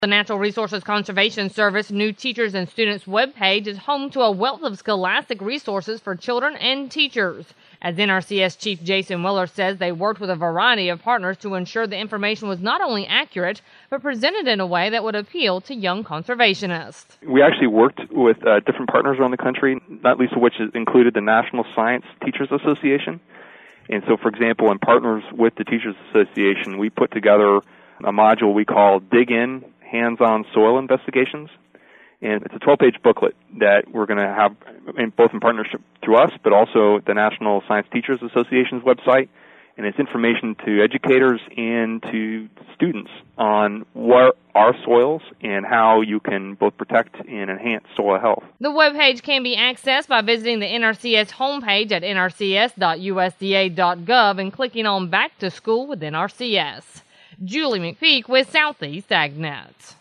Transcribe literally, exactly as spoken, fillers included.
The Natural Resources Conservation Service New Teachers and Students webpage is home to a wealth of scholastic resources for children and teachers. As N R C S Chief Jason Willer says, they worked with a variety of partners to ensure the information was not only accurate, but presented in a way that would appeal to young conservationists. We actually worked with uh, different partners around the country, not least of which included the National Science Teachers Association. And so, for example, in partners with the Teachers Association, we put together a module we call Dig In, Hands-on Soil Investigations. And it's a twelve-page booklet that we're going to have in, both in partnership through us, but also the National Science Teachers Association's website. And it's information to educators and to students on what are soils and how you can both protect and enhance soil health. The webpage can be accessed by visiting the N R C S homepage at N R C S dot U S D A dot gov and clicking on Back to School with N R C S. Julie McPeak with Southeast AgNet.